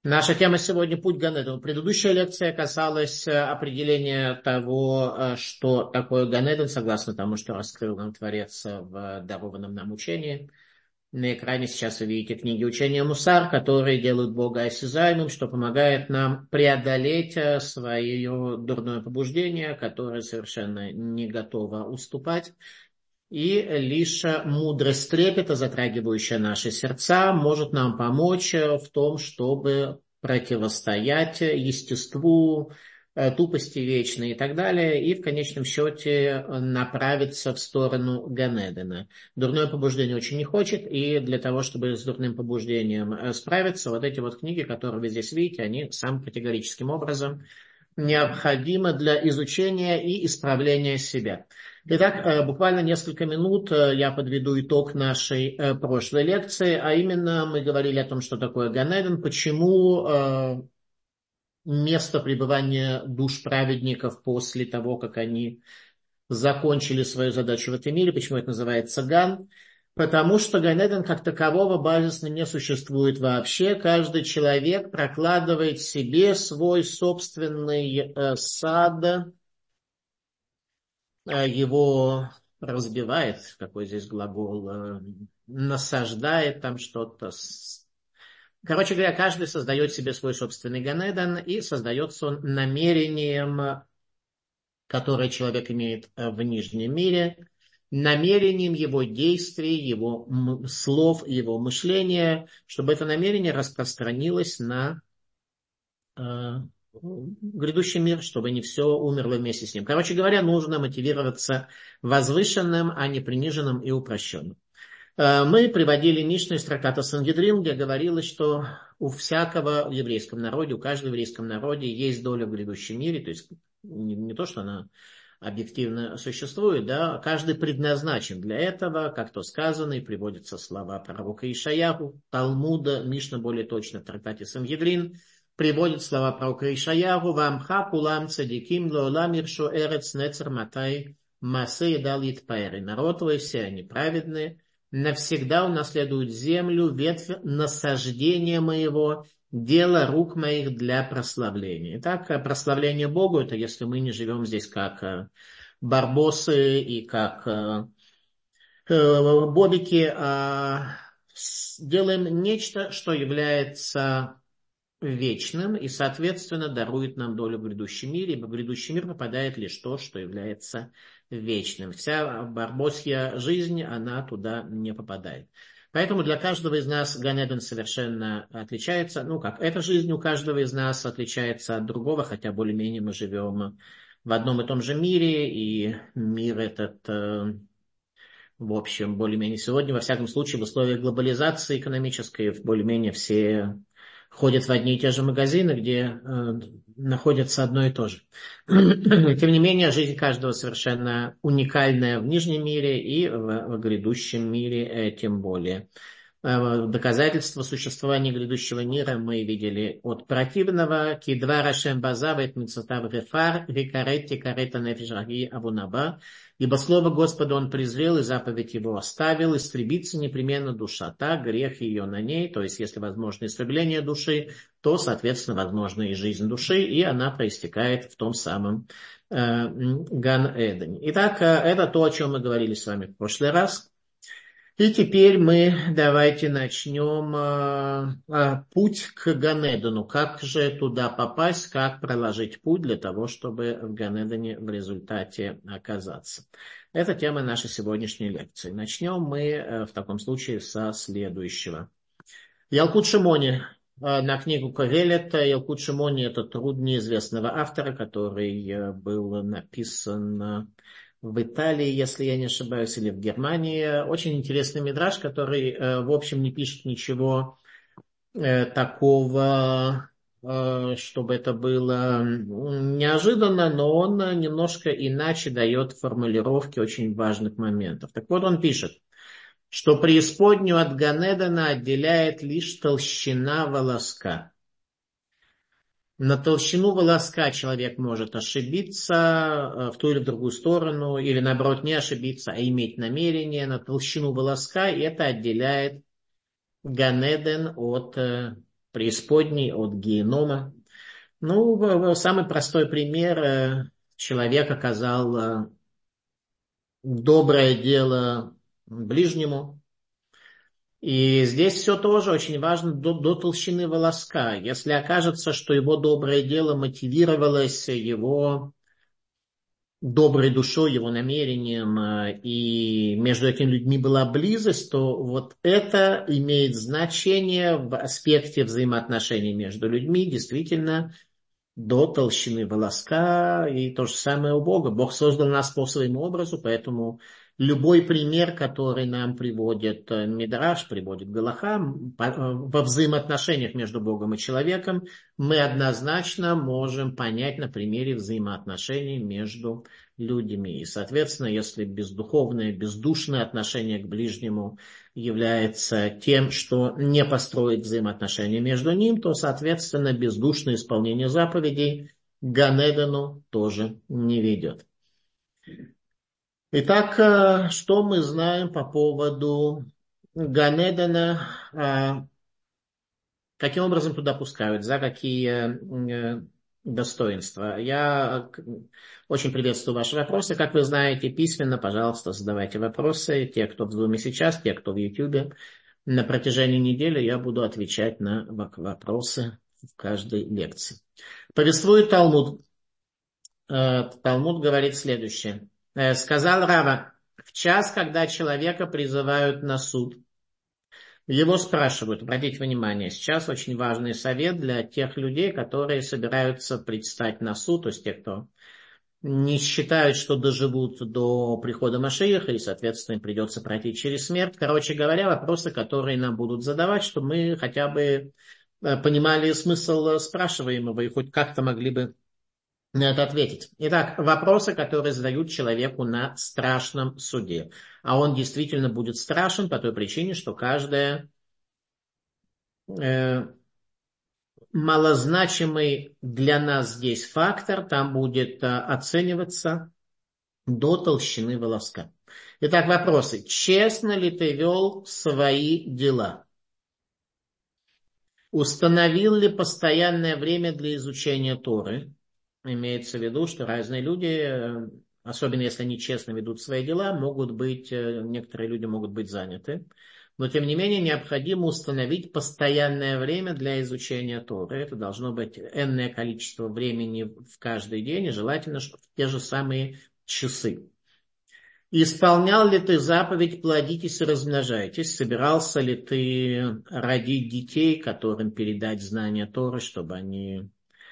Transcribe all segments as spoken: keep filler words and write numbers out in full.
Наша тема сегодня — путь Ганедана. Предыдущая лекция касалась э, определения того, э, что такое Ганедан, согласно тому, что раскрыл нам Творец в дарованном нам учении. На экране сейчас вы видите книги учения Мусар, которые делают Бога осязаемым, что помогает нам преодолеть э, свое дурное побуждение, которое совершенно не готово уступать. И лишь мудрость трепета, затрагивающая наши сердца, может нам помочь в том, чтобы противостоять естеству, тупости вечной и так далее, и в конечном счете направиться в сторону Ганедена. Дурное побуждение очень не хочет, и для того, чтобы с дурным побуждением справиться, вот эти вот книги, которые вы здесь видите, они самым категорическим образом необходимы для изучения и исправления себя. Итак, буквально несколько минут я подведу итог нашей прошлой лекции, а именно мы говорили о том, что такое Ганеден, почему место пребывания душ праведников после того, как они закончили свою задачу в этом мире, почему это называется Ган. Потому что Ганеден как такового базисно не существует вообще. Каждый человек прокладывает себе свой собственный э, сад, э, его разбивает, какой здесь глагол, э, насаждает там что-то. Короче говоря, каждый создает себе свой собственный Ганеден, и создается он намерением, которое человек имеет в нижнем мире, намерением его действий, его слов, его мышления, чтобы это намерение распространилось на э, грядущий мир, чтобы не все умерло вместе с ним. Короче говоря, нужно мотивироваться возвышенным, а не приниженным и упрощенным. Э, мы приводили Мишну из трактата Сангедрин, где говорилось, что у всякого в еврейском народе, у каждого в еврейском народе есть доля в грядущем мире, то есть не, не то, что она объективно существует, да, каждый предназначен для этого, как то сказано, и приводятся слова пророка Ишаяху, Талмуда, Мишна более точно в трактате Сангедрин, приводит слова пророка Ишаяху, «Вамха кулам цадиким лоолам иршо эрец нецер матай масе дал итпаэри». Народ твой, все они праведные, навсегда унаследуют землю, ветвь насаждения моего, дело рук моих для прославления. Итак, прославление Богу — это если мы не живем здесь как барбосы и как бобики, а делаем нечто, что является вечным и, соответственно, дарует нам долю в грядущем мире, ибо в грядущий мир попадает лишь то, что является вечным. Вся барбосья жизнь, она туда не попадает. Поэтому для каждого из нас Ганеден совершенно отличается. Ну как, эта жизнь у каждого из нас отличается от другого, хотя более-менее мы живем в одном и том же мире, и мир этот, в общем, более-менее сегодня, во всяком случае, в условиях глобализации экономической, более-менее все ходят в одни и те же магазины, где э, находится одно и то же. Тем не менее, жизнь каждого совершенно уникальная в нижнем мире и в, в грядущем мире э, тем более. Э, доказательства существования грядущего мира мы видели от противного. Кидва рашем базавет мицотав рефар викаретти карета нефишраги абунаба. Ибо слово Господа он презрел, и заповедь его оставил, истребится непременно душа та, грех ее на ней, то есть если возможно истребление души, то, соответственно, возможна и жизнь души, и она проистекает в том самом э, Ган-Эдене. Итак, э, это то, о чем мы говорили с вами в прошлый раз. И теперь мы давайте начнем э, э, путь к Ганедену. Как же туда попасть, как проложить путь для того, чтобы в Ганедене в результате оказаться. Это тема нашей сегодняшней лекции. Начнем мы э, в таком случае со следующего. Ялкут Шимони э, на книгу Ковелет. Ялкут Шимони — это труд неизвестного автора, который э, был написан э, в Италии, если я не ошибаюсь, или в Германии. Очень интересный мидраш, который, в общем, не пишет ничего такого, чтобы это было неожиданно, но он немножко иначе дает формулировки очень важных моментов. Так вот, он пишет, что преисподнюю от Ганедена отделяет лишь толщина волоска. На толщину волоска человек может ошибиться в ту или в другую сторону, или наоборот не ошибиться, а иметь намерение на толщину волоска, и это отделяет Ганеден от преисподней, от генома. Ну, самый простой пример. Человек оказал доброе дело ближнему. И здесь все тоже очень важно до, до толщины волоска. Если окажется, что его доброе дело мотивировалось его доброй душой, его намерением, и между этими людьми была близость, то вот это имеет значение в аспекте взаимоотношений между людьми, действительно, до толщины волоска, и то же самое у Бога. Бог создал нас по своему образу, поэтому любой пример, который нам приводит Мидраш, приводит Галаха, во взаимоотношениях между Богом и человеком, мы однозначно можем понять на примере взаимоотношений между людьми. И, соответственно, если бездуховное, бездушное отношение к ближнему является тем, что не построит взаимоотношения между ним, то, соответственно, бездушное исполнение заповедей к Ганедену тоже не ведет. Итак, что мы знаем по поводу Ганедена? Каким образом туда пускают? За какие достоинства? Я очень приветствую ваши вопросы. Как вы знаете, письменно, пожалуйста, задавайте вопросы. Те, кто в Zoom сейчас, те, кто в YouTube. На протяжении недели я буду отвечать на вопросы в каждой лекции. Повествует Талмуд. Талмуд говорит следующее. Сказал Рава: в час, когда человека призывают на суд, его спрашивают, обратите внимание, сейчас очень важный совет для тех людей, которые собираются предстать на суд, то есть те, кто не считают, что доживут до прихода Машиаха, и, соответственно, им придется пройти через смерть. Короче говоря, вопросы, которые нам будут задавать, чтобы мы хотя бы понимали смысл спрашиваемого и хоть как-то могли бы на это ответить. Итак, вопросы, которые задают человеку на страшном суде. А он действительно будет страшен по той причине, что каждая э, малозначимый для нас здесь фактор там будет э, оцениваться до толщины волоска. Итак, вопросы. Честно ли ты вел свои дела? Установил ли постоянное время для изучения Торы? Имеется в виду, что разные люди, особенно если они честно ведут свои дела, могут быть, некоторые люди могут быть заняты. Но, тем не менее, необходимо установить постоянное время для изучения Торы. Это должно быть энное количество времени в каждый день, и желательно, чтобы те же самые часы. Исполнял ли ты заповедь «плодитесь и размножайтесь»? Собирался ли ты родить детей, которым передать знания Торы, чтобы они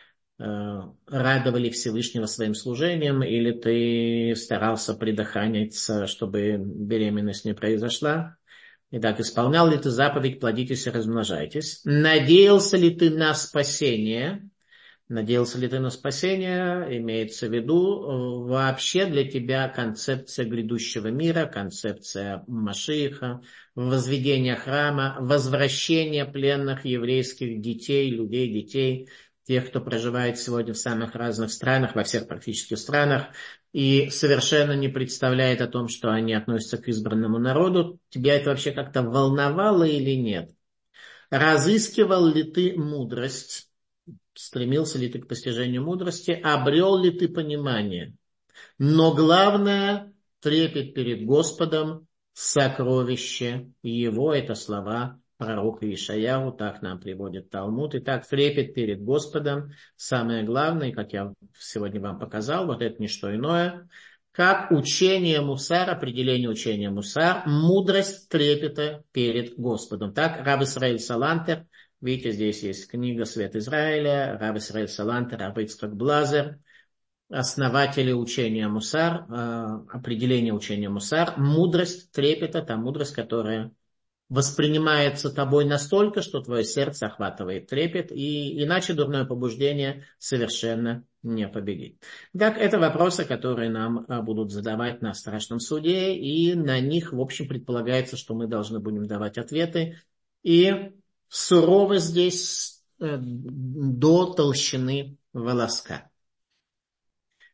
радовали Всевышнего своим служением, или ты старался предохраняться, чтобы беременность не произошла? Итак, исполнял ли ты заповедь «плодитесь и размножайтесь»? Надеялся ли ты на спасение? Надеялся ли ты на спасение? Имеется в виду вообще для тебя концепция грядущего мира, концепция Машиаха, возведение храма, возвращение пленных еврейских детей, людей, детей, тех, кто проживает сегодня в самых разных странах, во всех практически странах, и совершенно не представляет о том, что они относятся к избранному народу. Тебя это вообще как-то волновало или нет? Разыскивал ли ты мудрость? Стремился ли ты к постижению мудрости? Обрел ли ты понимание? Но главное, трепет перед Господом, сокровище Его, это слова пророка Ишаяху, так нам приводит Талмуд. Итак, трепет перед Господом, самое главное, как я сегодня вам показал, вот это не что иное, как учение Мусар, определение учения Мусар, мудрость трепета перед Господом. Так Рав Исраэль Салантер, видите, здесь есть книга «Свет Израиля», Рав Исраэль Салантер, Рав Ицхак Блазер, основатели учения Мусар, определение учения Мусар, мудрость трепета, та мудрость, которая воспринимается тобой настолько, что твое сердце охватывает трепет, и иначе дурное побуждение совершенно не победит. Так, это вопросы, которые нам будут задавать на страшном суде, и на них, в общем, предполагается, что мы должны будем давать ответы. И сурово здесь до толщины волоска.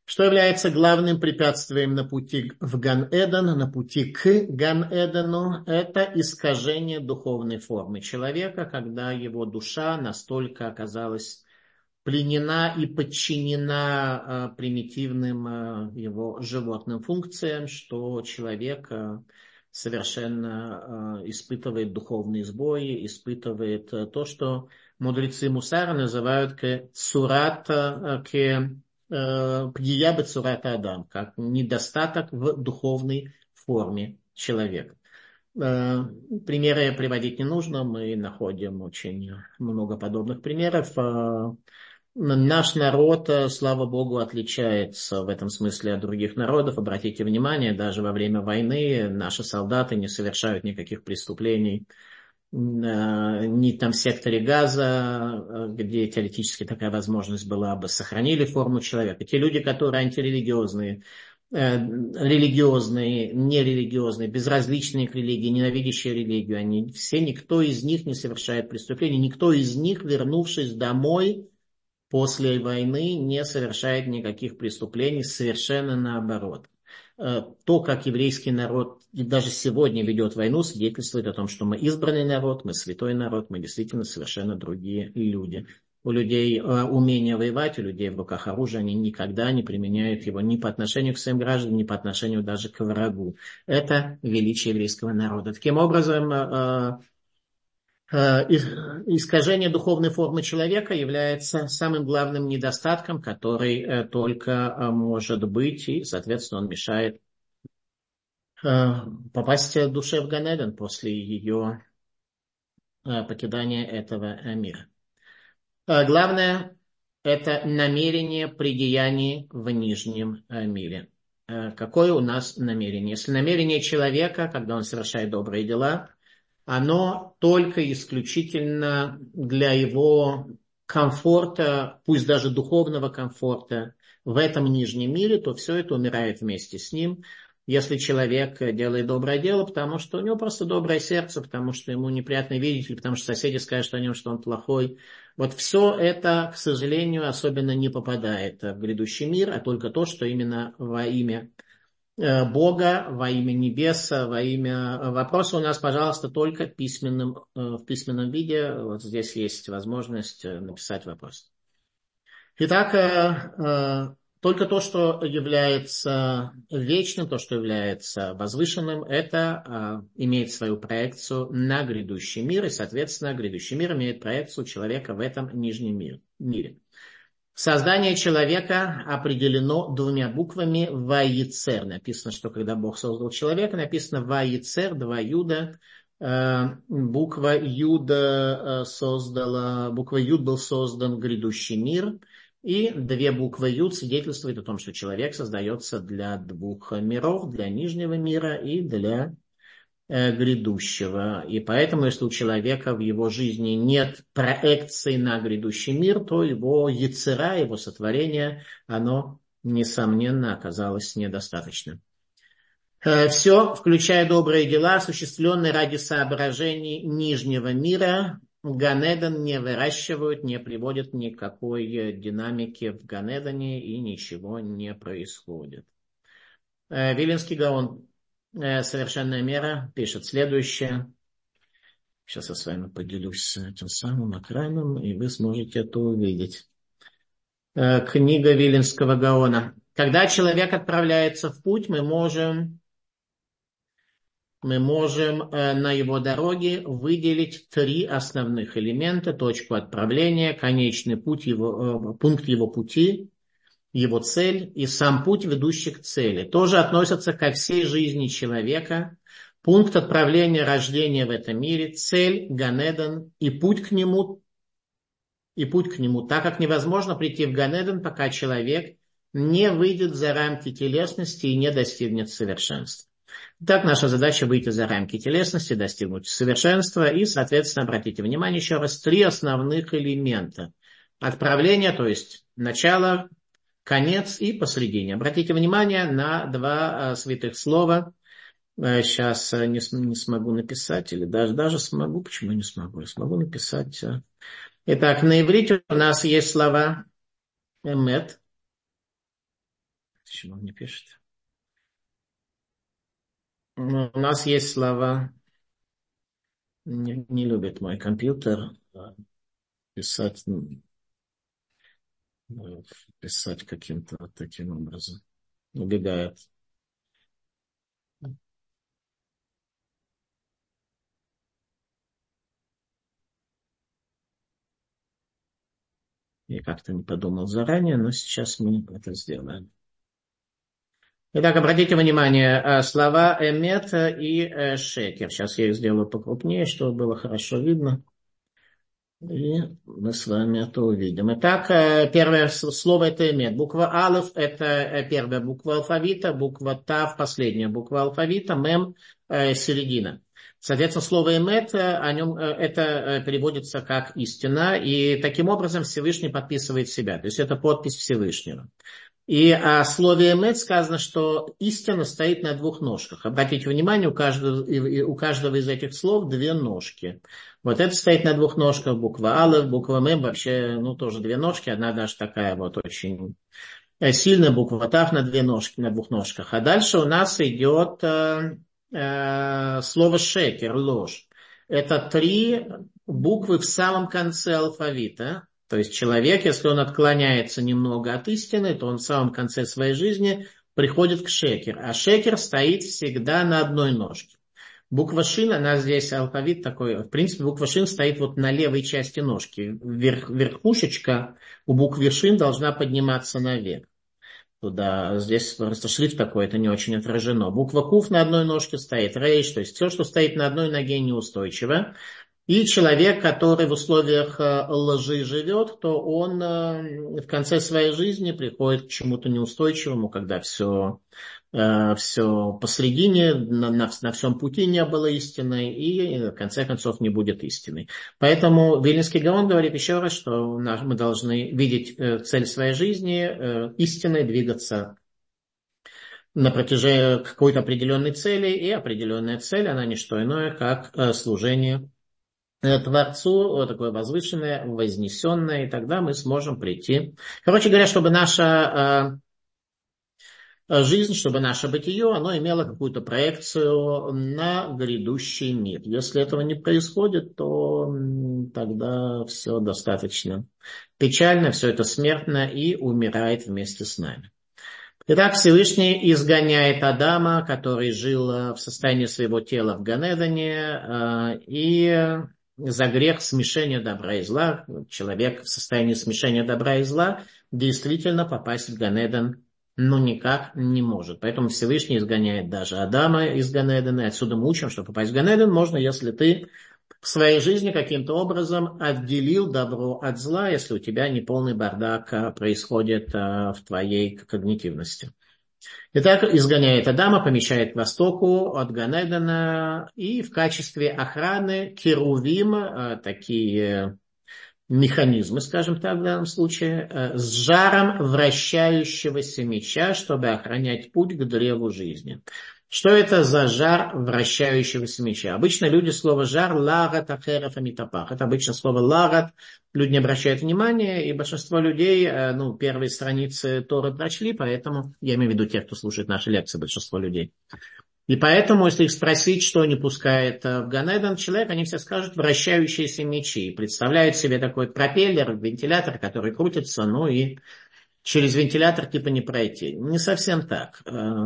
Что является главным препятствием на пути в Ган-Эден, на пути к Ган-Эдену? Это искажение духовной формы человека, когда его душа настолько оказалась пленена и подчинена э, примитивным э, его животным функциям, что человек э, совершенно э, испытывает духовные сбои, испытывает э, то, что мудрецы Мусара называют к цурат, э, к пгия бецурат адам, как недостаток в духовной форме человека. Э, Примеры приводить не нужно, мы находим очень много подобных примеров. Э, Наш народ, э, слава богу, отличается в этом смысле от других народов. Обратите внимание, даже во время войны наши солдаты не совершают никаких преступлений. Э, Ни там в секторе Газа, э, где теоретически такая возможность была бы, сохранили форму человека. Те люди, которые антирелигиозные, э, религиозные, нерелигиозные, безразличные к религии, ненавидящие религию, они все, никто из них не совершает преступлений, никто из них, вернувшись домой, после войны не совершает никаких преступлений, совершенно наоборот. То, как еврейский народ и даже сегодня ведет войну, свидетельствует о том, что мы избранный народ, мы святой народ, мы действительно совершенно другие люди. У людей умение воевать, у людей в руках оружие, они никогда не применяют его ни по отношению к своим гражданам, ни по отношению даже к врагу. Это величие еврейского народа. Таким образом, искажение духовной формы человека является самым главным недостатком, который только может быть, и, соответственно, он мешает попасть душе в Ган-Эден после ее покидания этого мира. Главное – это намерение при деянии в нижнем мире. Какое у нас намерение? Если намерение человека, когда он совершает добрые дела, оно только исключительно для его комфорта, пусть даже духовного комфорта в этом нижнем мире, то все это умирает вместе с ним. Если человек делает доброе дело, потому что у него просто доброе сердце, потому что ему неприятно видеть, или потому что соседи скажут о нем, что он плохой. Вот все это, к сожалению, особенно не попадает в грядущий мир, а только то, что именно во имя Бога, во имя небеса, во имя вопроса у нас, пожалуйста, только письменным, в письменном виде. Вот здесь есть возможность написать вопрос. Итак, только то, что является вечным, то, что является возвышенным, это имеет свою проекцию на грядущий мир, и, соответственно, грядущий мир имеет проекцию человека в этом нижнем мире. Создание человека определено двумя буквами «Ваицер». Написано, что когда Бог создал человека, написано «Ваицер», два юда. Буква Юда создала, буква Юд был создан грядущий мир. И две буквы Юд свидетельствуют о том, что человек создается для двух миров, для нижнего мира и для грядущего. И поэтому, если у человека в его жизни нет проекции на грядущий мир, то его яцера, его сотворение, оно, несомненно, оказалось недостаточным. Все, включая добрые дела, осуществленные ради соображений нижнего мира, Ган-Эден не выращивают, не приводят никакой динамики в Ган-Эдене, и ничего не происходит. Виленский Гаон, «Совершенная мера», пишет следующее. Сейчас я с вами поделюсь этим самым экраном, и вы сможете это увидеть. Книга Виленского Гаона. Когда человек отправляется в путь, мы можем, мы можем на его дороге выделить три основных элемента: точку отправления, конечный путь его, пункт его пути, его цель и сам путь, ведущий к цели. Тоже относятся ко всей жизни человека. Пункт отправления, рождения в этом мире, цель, Ган-Эден и путь к нему, и путь к нему, так как невозможно прийти в Ган-Эден, пока человек не выйдет за рамки телесности и не достигнет совершенства. Так наша задача выйти за рамки телесности, достигнуть совершенства и, соответственно, обратите внимание еще раз, три основных элемента. Отправление, то есть начало, конец и посредине. Обратите внимание на два а, святых слова. Сейчас а, не, не смогу написать, или даже, даже смогу. Почему не смогу? Я смогу написать. А. Итак, на иврите у нас есть слова эмет, Почему он не пишет? Ну, у нас есть слова. Не, не любит мой компьютер а, писать, м, э, писать каким-то вот таким образом. Убегает. Я как-то не подумал заранее, но сейчас мы это сделаем. Итак, обратите внимание, э, слова эмет и э, шекер. Сейчас я их сделаю покрупнее, чтобы было хорошо видно. И мы с вами это увидим. Итак, э, первое с- слово это эмет. Буква алеф это э, первая буква алфавита, буква тав последняя буква алфавита, мем э, середина. Соответственно, слово эмет, э, о нем э, это э, переводится как истина, и таким образом Всевышний подписывает себя. То есть это подпись Всевышнего. И о слове эмет сказано, что истина стоит на двух ножках. Обратите внимание, у каждого, у каждого из этих слов две ножки. Вот это стоит на двух ножках, буква алеф, буква мем, вообще, ну, тоже две ножки, одна даже такая вот очень сильная буква тав на две ножки, на двух ножках. А дальше у нас идет э, э, слово шекер, ложь. Это три буквы в самом конце алфавита. То есть человек, если он отклоняется немного от истины, то он в самом конце своей жизни приходит к шекер. А шекер стоит всегда на одной ножке. Буква шин, она здесь алфавит такой, в принципе, буква шин стоит вот на левой части ножки. Верх, верхушечка у буквы шин должна подниматься наверх. Туда, здесь просто шрифт такой, это не очень отражено. Буква куф на одной ножке стоит, рейш, то есть все, что стоит на одной ноге, неустойчиво. И человек, который в условиях э, лжи живет, то он э, в конце своей жизни приходит к чему-то неустойчивому, когда все, э, все посредине, на, на, на всем пути не было истиной, и в конце концов не будет истиной. Поэтому Вильнинский Гаон говорит еще раз, что мы должны видеть э, цель своей жизни, э, истиной двигаться на протяжении какой-то определенной цели, и определенная цель, она не что иное, как э, служение Творцу, такое возвышенное, вознесенное, и тогда мы сможем прийти. Короче говоря, чтобы наша э, жизнь, чтобы наше бытие, оно имело какую-то проекцию на грядущий мир. Если этого не происходит, то м, тогда все достаточно печально, все это смертно и умирает вместе с нами. Итак, Всевышний изгоняет Адама, который жил э, в состоянии своего тела в Ганедане, э, и за грех смешения добра и зла, человек в состоянии смешения добра и зла, действительно попасть в Ганедан ну никак не может. Поэтому Всевышний изгоняет даже Адама из Ганедана. И отсюда мы учим, что попасть в Ганедан можно, если ты в своей жизни каким-то образом отделил добро от зла, если у тебя неполный бардак а, происходит а, в твоей когнитивности. Итак, изгоняет Адама, помещает к востоку от Ганедана, и в качестве охраны керувим, а, такие механизмы, скажем так, в данном случае, а, с жаром вращающегося меча, чтобы охранять путь к древу жизни. Что это за жар вращающегося меча? Обычно люди слово жар, лагат, ахерев, амитапах. Это обычно слово лагат. Люди не обращают внимания, и большинство людей, ну, первые страницы Торы прочли, поэтому, я имею в виду тех, кто слушает наши лекции, большинство людей. И поэтому, если их спросить, что не пускает в Ганедан человек, они все скажут вращающиеся мечи. Представляют себе такой пропеллер, вентилятор, который крутится, ну и через вентилятор типа не пройти. Не совсем так.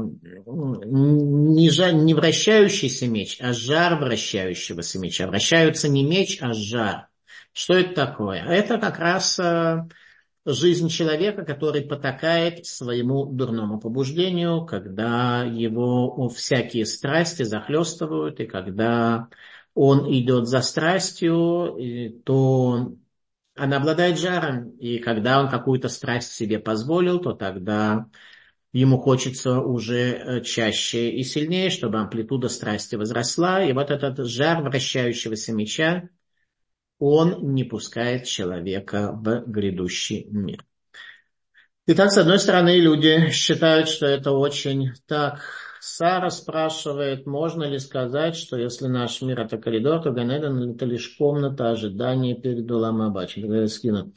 Не, жар, не вращающийся меч, а жар вращающегося меча. Вращаются не меч, а жар. Что это такое? Это как раз жизнь человека, который потакает своему дурному побуждению, когда его всякие страсти захлестывают, и когда он идет за страстью, то она обладает жаром, и когда он какую-то страсть себе позволил, то тогда ему хочется уже чаще и сильнее, чтобы амплитуда страсти возросла, и вот этот жар вращающегося меча, он не пускает человека в грядущий мир. Итак, с одной стороны, люди считают, что это очень так. Сара спрашивает, можно ли сказать, что если наш мир это коридор, то Ганедан это лишь комната ожидания перед Улам Аба.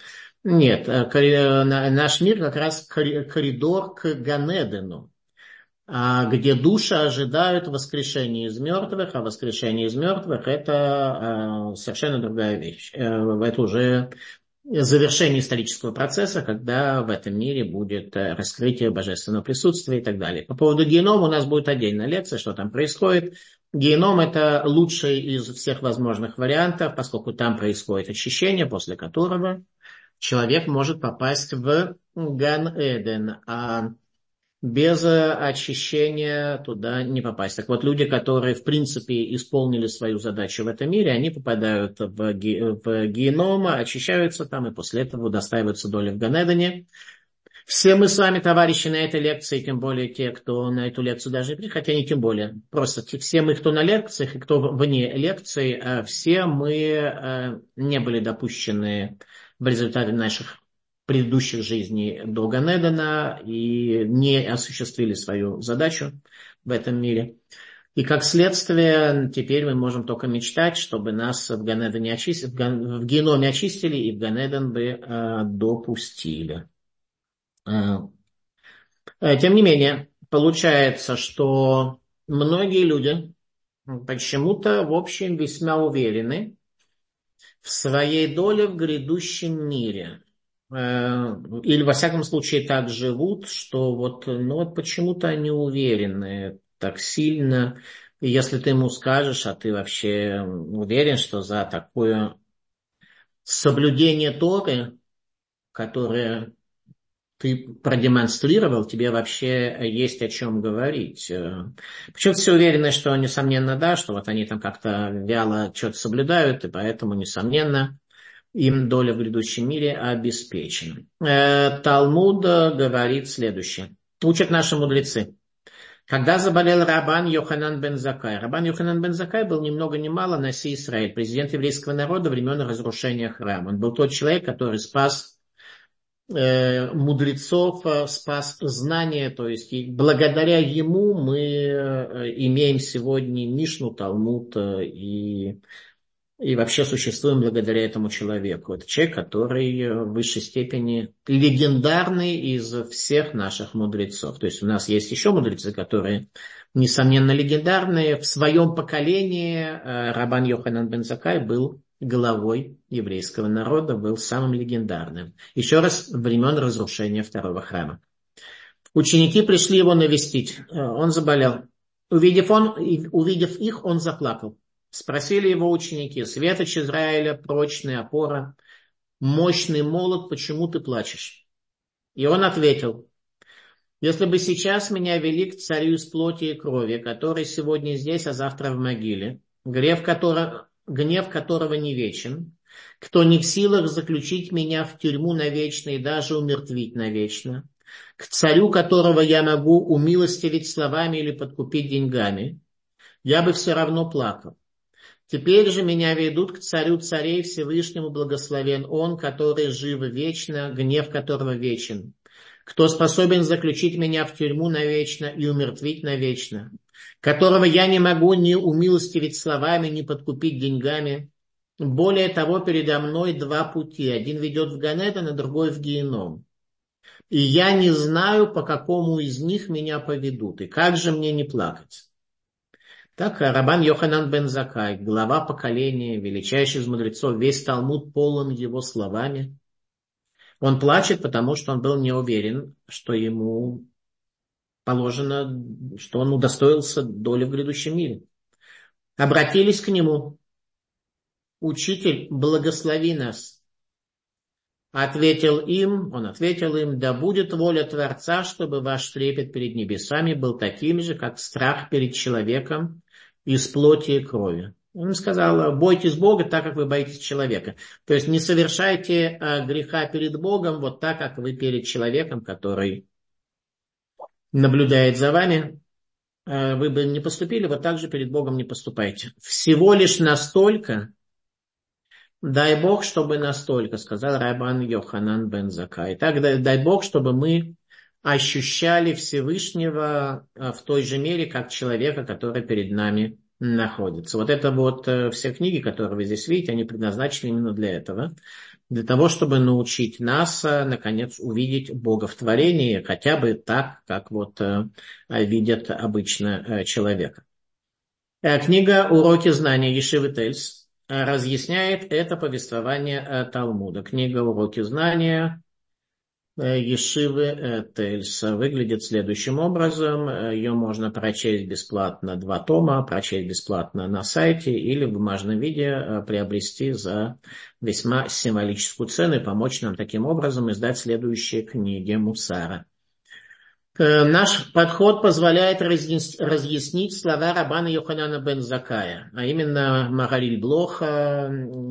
Нет, э, кори- э, на- наш мир как раз кори- коридор к Ганедену, а, где души ожидают воскрешения из мертвых, а воскрешение из мертвых – это а, совершенно другая вещь. Э, Это уже завершение исторического процесса, когда в этом мире будет э, раскрытие божественного присутствия и так далее. По поводу генома у нас будет отдельная лекция, что там происходит. Геном – это лучший из всех возможных вариантов, поскольку там происходит очищение, после которого человек может попасть в Ган-Эден, а без э, очищения туда не попасть. Так вот, люди, которые, в принципе, исполнили свою задачу в этом мире, они попадают в, ге- в геном, очищаются там, и после этого удостаиваются доли в Ганедане. Все мы с вами, товарищи, на этой лекции, тем более те, кто на эту лекцию даже не пришли, хотя не тем более, просто те- все мы, кто на лекциях и кто вне лекций, э, все мы э, не были допущены в результате наших предыдущих жизней до Ганедана и не осуществили свою задачу в этом мире. И как следствие, теперь мы можем только мечтать, чтобы нас в Ганедане очистили, в, Ган- в геноме очистили и в Ганедан бы э, допустили. Э, э, Тем не менее, получается, что многие люди почему-то, в общем, весьма уверены в своей доле в грядущем мире. Э, Или, во всяком случае, так живут, что вот, ну, вот почему-то они уверены так сильно. И если ты ему скажешь, а ты вообще уверен, что за такое соблюдение Торы, которое ты продемонстрировал, тебе вообще есть о чем говорить. Почему-то все уверены, что, несомненно, да, что вот они там как-то вяло что-то соблюдают, и поэтому, несомненно, им доля в грядущем мире обеспечена. Э, Талмуд говорит следующее. Учат наши мудрецы. Когда заболел Рабан Йоханан бен Заккай. Рабан Йоханан бен Заккай был ни много ни мало Наси Исраэль, президент еврейского народа времен разрушения храма. Он был тот человек, который спас э, мудрецов, э, спас знания, то есть и благодаря ему мы э, имеем сегодня Мишну, Талмуд э, и и вообще существуем благодаря этому человеку. Это человек, который в высшей степени легендарный из всех наших мудрецов. То есть у нас есть еще мудрецы, которые, несомненно, легендарные. В своем поколении Рабан Йоханан бен Заккай был главой еврейского народа, был самым легендарным. Еще раз, времен разрушения второго храма. Ученики пришли его навестить. Он заболел. Увидев, он, увидев их, он заплакал. Спросили его ученики: светоч Израиля, прочная опора, мощный молот, почему ты плачешь? И он ответил: если бы сейчас меня вели к царю из плоти и крови, который сегодня здесь, а завтра в могиле, гнев которого, гнев которого не вечен, кто не в силах заключить меня в тюрьму навечно и даже умертвить навечно, к царю которого я могу умилостивить словами или подкупить деньгами, я бы все равно плакал. Теперь же меня ведут к царю царей, Всевышнему благословен он, который жив вечно, гнев которого вечен. Кто способен заключить меня в тюрьму навечно и умертвить навечно, которого я не могу ни умилостивить словами, ни подкупить деньгами. Более того, передо мной два пути. Один ведет в Ганеден, а другой в Геном. И я не знаю, по какому из них меня поведут. И как же мне не плакать? Так, Рабан Йоханан бен Заккай, глава поколения, величайший из мудрецов, весь Талмуд полон его словами. Он плачет, потому что он был не уверен, что ему положено, что он удостоился доли в грядущем мире. Обратились к нему: учитель, благослови нас. Ответил им, он ответил им: да будет воля Творца, чтобы ваш трепет перед небесами был таким же, как страх перед человеком из плоти и крови. Он сказал: бойтесь Бога так, как вы боитесь человека. То есть не совершайте греха перед Богом вот так, как вы перед человеком, который наблюдает за вами. Вы бы не поступили, вот так же перед Богом не поступайте. Всего лишь настолько, дай Бог, чтобы настолько, сказал Рабан Йоханан бен Заккай. Так, дай, дай Бог, чтобы мы ощущали Всевышнего в той же мере, как человека, который перед нами находится. Вот это вот все книги, которые вы здесь видите, они предназначены именно для этого. для того, чтобы научить нас, наконец, увидеть Бога в творении, хотя бы так, как вот видят обычно человека. Книга «Уроки знания» Ешивы Тельс разъясняет это повествование Талмуда. Книга «Уроки знания» Ешивы Тельс выглядит следующим образом. Ее можно прочесть бесплатно, два тома, прочесть бесплатно на сайте или в бумажном виде приобрести за весьма символическую цену и помочь нам таким образом издать следующие книги Мусара. Наш подход позволяет разъяснить слова Рабана Йоханана бен Заккая, а именно Магариль Блоха,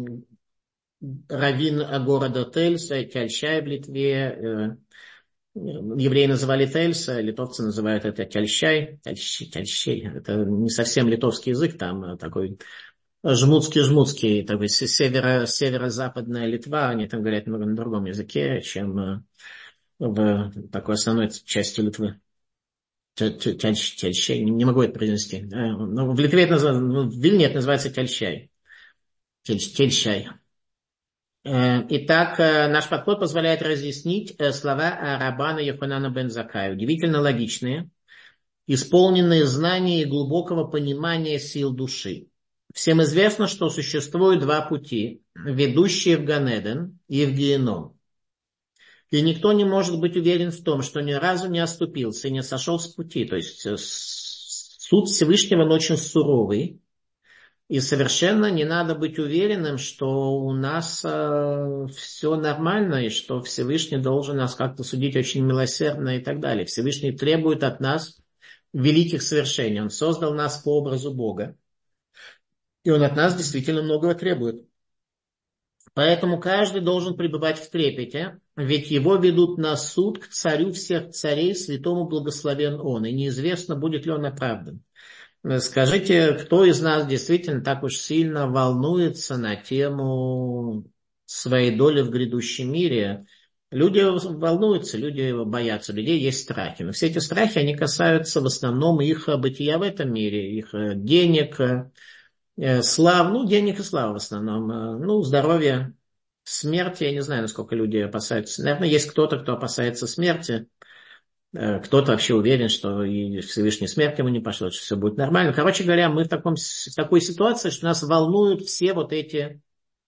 раввин города Тельса, Тяльшай в Литве. Евреи называли Тельса, литовцы называют это Тяльшай. Тяльшай. Это не совсем литовский язык, там такой жмутский-жмутский, такой северо, северо-западная Литва, они там говорят немного на другом языке, чем в такой основной части Литвы. Тяльшай, не могу это произнести. Но в Литве это называется, в Вильне это называется Тяльшай. Тяльшай. Итак, наш подход позволяет разъяснить слова Рабана Йоханана бен Заккая, удивительно логичные, исполненные знания и глубокого понимания сил души. Всем известно, что существует два пути, ведущие в Ганеден и в Гееном. И никто не может быть уверен в том, что ни разу не оступился и не сошел с пути. То есть суд Всевышнего, он очень суровый. И совершенно не надо быть уверенным, что у нас э, все нормально, и что Всевышний должен нас как-то судить очень милосердно и так далее. Всевышний требует от нас великих свершений. Он создал нас по образу Бога. И он от нас действительно многого требует. Поэтому каждый должен пребывать в трепете, ведь его ведут на суд к царю всех царей, святому благословен он, и неизвестно, будет ли он оправдан. Скажите, кто из нас действительно так уж сильно волнуется на тему своей доли в грядущем мире? Люди волнуются, люди боятся, у людей есть страхи. Но все эти страхи, они касаются в основном их бытия в этом мире, их денег, слав, ну, денег и славы в основном, ну, здоровья, смерти. Я не знаю, насколько люди опасаются. Наверное, есть кто-то, кто опасается смерти. Кто-то вообще уверен, что и Всевышний смерть ему не пошлет, что все будет нормально. Короче говоря, мы в, таком, в такой ситуации, что нас волнуют все вот эти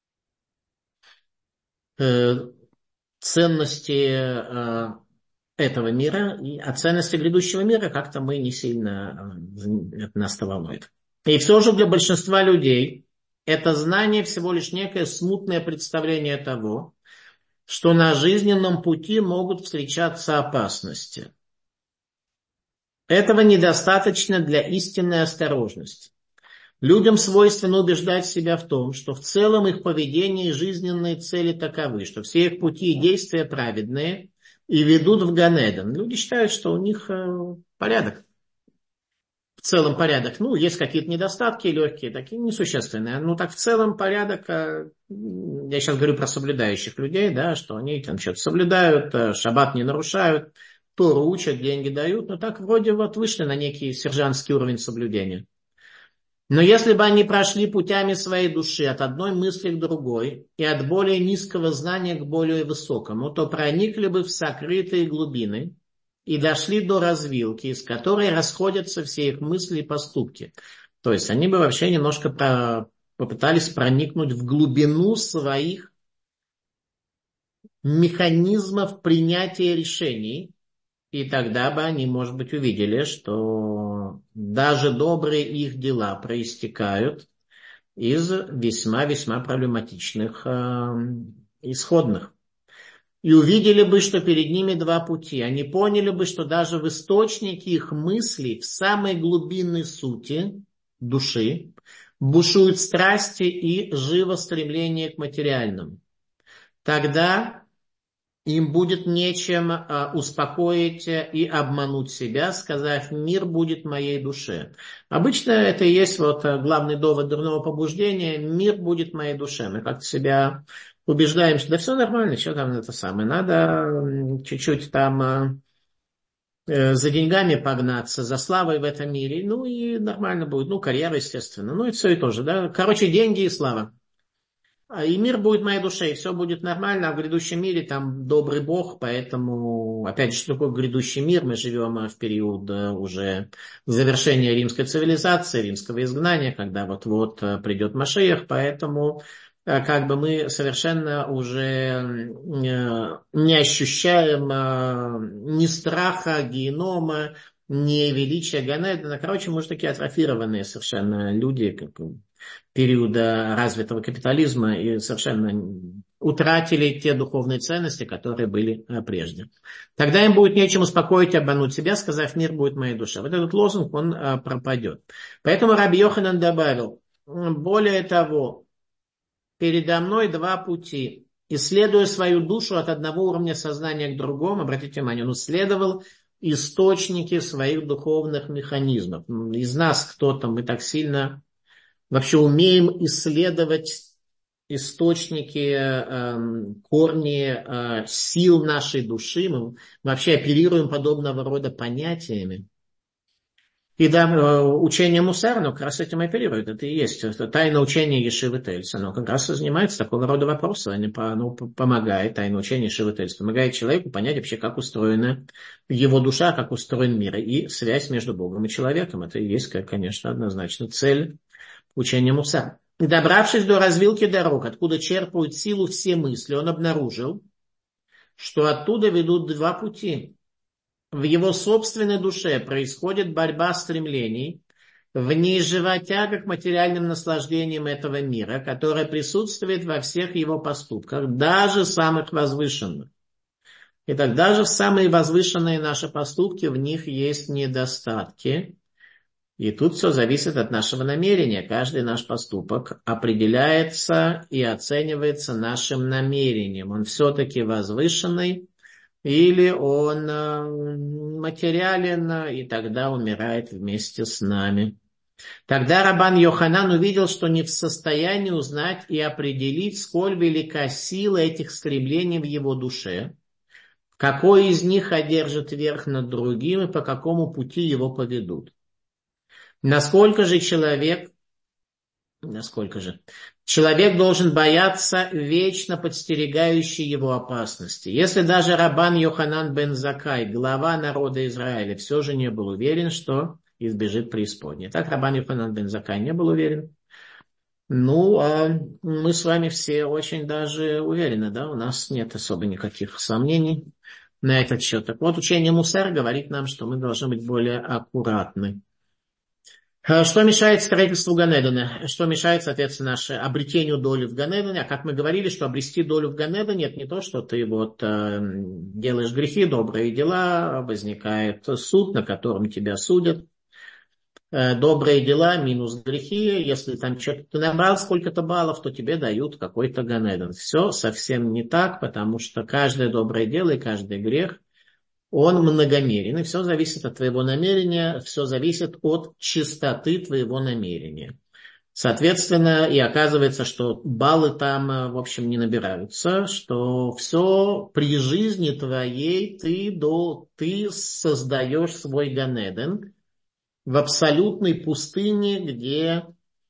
э, ценности э, этого мира, и, а ценности грядущего мира как-то мы не сильно, э, это нас-то волнует. И все же для большинства людей это знание всего лишь некое смутное представление того, что на жизненном пути могут встречаться опасности. Этого недостаточно для истинной осторожности. Людям свойственно убеждать себя в том, что в целом их поведение и жизненные цели таковы, что все их пути и действия праведные и ведут в Ганеден. Люди считают, что у них порядок. В целом порядок. Ну, есть какие-то недостатки легкие, такие несущественные. Ну, так в целом порядок, я сейчас говорю про соблюдающих людей, да, что они там что-то соблюдают, шаббат не нарушают, Тору учат, деньги дают, но так вроде вот вышли на некий сержантский уровень соблюдения. Но если бы они прошли путями своей души от одной мысли к другой и от более низкого знания к более высокому, то проникли бы в сокрытые глубины и дошли до развилки, из которой расходятся все их мысли и поступки. То есть они бы вообще немножко про... попытались проникнуть в глубину своих механизмов принятия решений, и тогда бы они, может быть, увидели, что даже добрые их дела проистекают из весьма-весьма проблематичных э, исходных. И увидели бы, что перед ними два пути. Они поняли бы, что даже в источнике их мыслей, в самой глубинной сути души, бушуют страсти и живо стремление к материальному. Тогда им будет нечем а, успокоить и обмануть себя, сказав: мир будет моей душе. Обычно это и есть вот главный довод дурного побуждения: мир будет моей душе. Мы как-то себя убеждаем, что да все нормально, что там это самое. Надо чуть-чуть там э, за деньгами погнаться, за славой в этом мире. Ну и нормально будет. Ну, карьера, естественно. Ну, это все и то же. Да? Короче, деньги и слава. И мир будет в моей душе, и все будет нормально, а в грядущем мире там добрый Бог, поэтому, опять же, что такое грядущий мир? Мы живем в период уже завершения римской цивилизации, римского изгнания, когда вот-вот придет Машиах, поэтому как бы мы совершенно уже не ощущаем ни страха генома, ни величия Ганедана. Короче, мы же такие атрофированные совершенно люди, как периода развитого капитализма, и совершенно утратили те духовные ценности, которые были прежде. Тогда им будет нечем успокоить и обмануть себя, сказав: мир будет в моей душе. Вот этот лозунг, он пропадет. Поэтому Раби Йоханан добавил: более того, передо мной два пути. Исследуя свою душу от одного уровня сознания к другому, обратите внимание, он исследовал источники своих духовных механизмов. Из нас кто-то, мы так сильно вообще умеем исследовать источники, э, корни э, сил нашей души. Мы вообще оперируем подобного рода понятиями. И да, учение Мусар, оно как раз этим оперирует. Это и есть это тайное учение Ешивы Тельц. Оно как раз занимается такого рода вопросами. Оно помогает, тайное учение Ешивы Тельц, помогает человеку понять вообще, как устроена его душа, как устроен мир. И связь между Богом и человеком. Это и есть, конечно, однозначно цель учения Мусар. И добравшись до развилки дорог, откуда черпают силу все мысли, он обнаружил, что оттуда ведут два пути. В его собственной душе происходит борьба стремлений, в ней жива тяга к материальным наслаждениям этого мира, которая присутствует во всех его поступках, даже самых возвышенных. Итак, даже в самые возвышенные наши поступки, в них есть недостатки. И тут все зависит от нашего намерения. Каждый наш поступок определяется и оценивается нашим намерением. Он все-таки возвышенный, или он материален, и тогда умирает вместе с нами. Тогда Рабан Йоханан увидел, что не в состоянии узнать и определить, сколь велика сила этих стремлений в его душе, какой из них одержит верх над другим и по какому пути его поведут. Насколько же человек, насколько же, человек должен бояться вечно подстерегающей его опасности. Если даже Рабан Йоханан бен Заккай, глава народа Израиля, все же не был уверен, что избежит преисподней. Так Рабан Йоханан бен Заккай не был уверен. Ну, а мы с вами все очень даже уверены, да, у нас нет особо никаких сомнений на этот счет. Так вот, учение Мусар говорит нам, что мы должны быть более аккуратны. Что мешает строительству Ганедана? Что мешает, соответственно, наше обретению доли в Ганедане? А как мы говорили, что обрести долю в Ганедане, нет, не то, что ты вот э, делаешь грехи, добрые дела, возникает суд, на котором тебя судят. Э, добрые дела минус грехи. Если там что-то ты набрал сколько-то баллов, то тебе дают какой-то Ганедан. Все совсем не так, потому что каждое доброе дело и каждый грех, он многомерен, и все зависит от твоего намерения, все зависит от чистоты твоего намерения. Соответственно, и оказывается, что баллы там, в общем, не набираются, что все при жизни твоей ты, до, ты создаешь свой Ганеден в абсолютной пустыне, где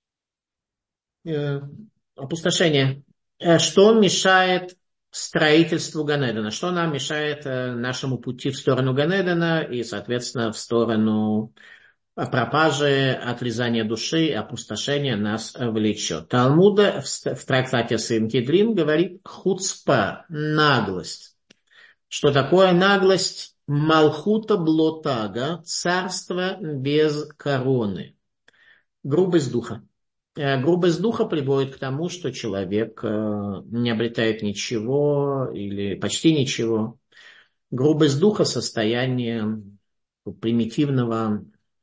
э, опустошение. Что мешает строительству Ганедана? Что нам мешает э, нашему пути в сторону Ганедана и, соответственно, в сторону пропажи, отрезания души, опустошения нас влечет? Талмуд в, в трактате Синкедрин говорит хуцпа, наглость. Что такое наглость? Малхута блотага, царство без короны. Грубость духа. Грубость духа приводит к тому, что человек не обретает ничего или почти ничего. Грубость духа – состояние примитивного,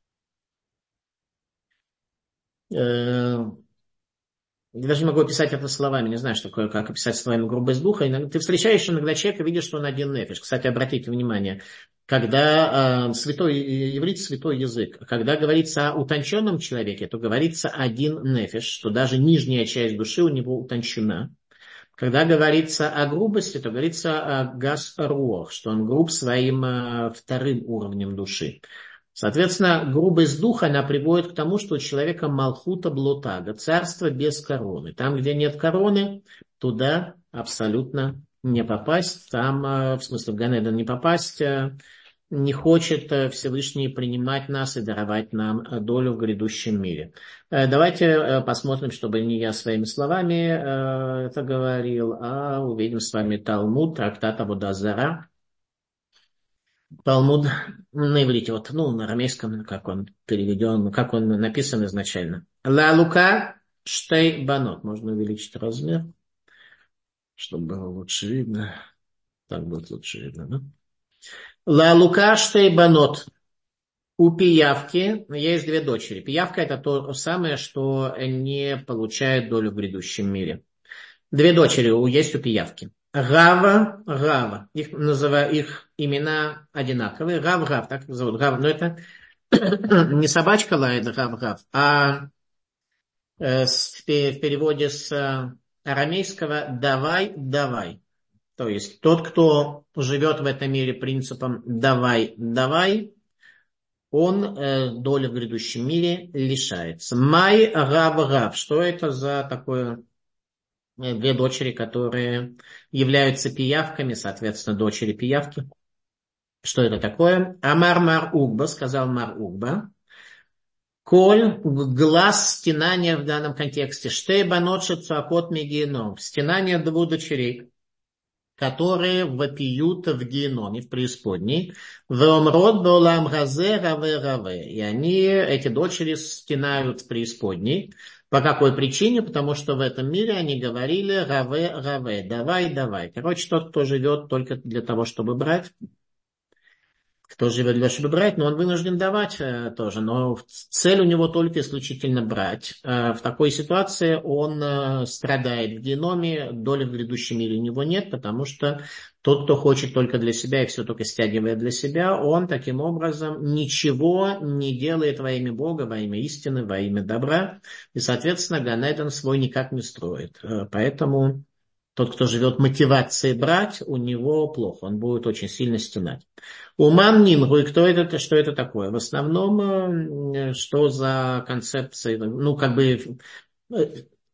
э, я даже не могу описать это словами, не знаю, что такое, как описать словами грубость духа. Иногда, ты встречаешь иногда человека, видишь, что он один нефиш. Кстати, обратите внимание, когда э, святой иврит, святой язык, когда говорится о утонченном человеке, то говорится один нефиш, что даже нижняя часть души у него утончена. Когда говорится о грубости, то говорится о гас руах, что он груб своим э, вторым уровнем души. Соответственно, грубость духа, она приводит к тому, что у человека малхута блотага, царство без короны. Там, где нет короны, туда абсолютно не попасть. Там, э, в смысле, в Ганеден не попасть, э, не хочет э, Всевышний принимать нас и даровать нам э, долю в грядущем мире. Э, Давайте э, посмотрим, чтобы не я своими словами э, это говорил, а увидим с вами Талмуд, трактат Авода Зара. Талмуд на иврите, вот, ну, на арамейском, как он переведен, как он написан изначально. Ла Лука штей банот. Можно увеличить размер, чтобы было лучше видно. Так будет лучше видно, да? Ла Лука штей банот. У пиявки есть две дочери. Пиявка — это то самое, что не получает долю в грядущем мире. Две дочери у- есть у пиявки. Гава, Гава. Их, называю, их имена одинаковые. Гав, Гав, так их зовут. Гав. Но это не собачка лает, Гав, Гав, а э, с- в пе- в переводе с э, арамейского «давай, давай». То есть тот, кто живет в этом мире принципом «давай, давай», он э, доли в грядущем мире лишается. Май, Гав, Гав. Что это за такое? Две дочери, которые являются пиявками, соответственно, дочери пиявки. Что это такое? Амар Мар Угба, сказал Мар Угба. Коль, глаз стенания в данном контексте. Штейбанотши цуакот мегеном. Стенание двух дочерей, которые вопиют в геноме, в преисподней. Веомрод беолам газе раве раве. И они, эти дочери, стенают в преисподней. По какой причине? Потому что в этом мире они говорили раве раве. Давай, давай. Короче, тот, кто живет только для того, чтобы брать, кто живет для того, чтобы брать, но он вынужден давать э, тоже. Но цель у него только исключительно брать. Э, в такой ситуации он э, страдает в геноме, доли в грядущем мире у него нет, потому что тот, кто хочет только для себя и все только стягивает для себя, он таким образом ничего не делает во имя Бога, во имя истины, во имя добра. И, соответственно, Ганеден свой никак не строит. Э, Поэтому тот, кто живет мотивацией брать, у него плохо, он будет очень сильно стенать. Умам нимгу, и кто это, что это такое? В основном, э, что за концепция, ну, как бы э,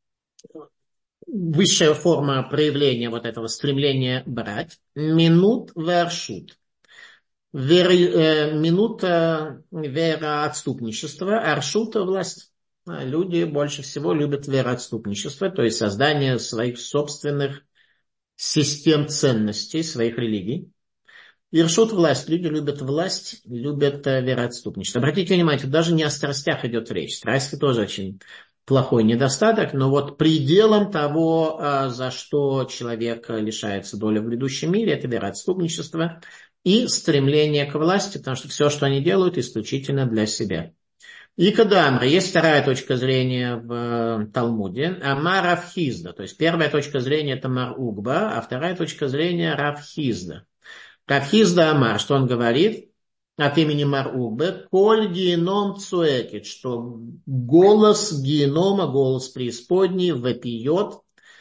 высшая форма проявления вот этого стремления брать. Минут вершут. Вер, э, минута вероотступничества, аршута власть. А люди больше всего любят вероотступничество, то есть создание своих собственных систем ценностей, своих религий. Вершут власть. Люди любят власть, любят э, вероотступничество. Обратите внимание, тут даже не о страстях идет речь. Страсти тоже очень плохой недостаток, но вот пределом того, э, за что человек лишается доли в грядущем мире, это вероотступничество и стремление к власти, потому что все, что они делают, исключительно для себя. И Кадамра, есть вторая точка зрения в э, Талмуде, Амар Равхизда. То есть первая точка зрения это Мар Угба, а вторая точка зрения Равхизда. Равхизда Амар, что он говорит от имени Мар Угбе, коль геном цуэкит, что голос генома, голос преисподней вопиет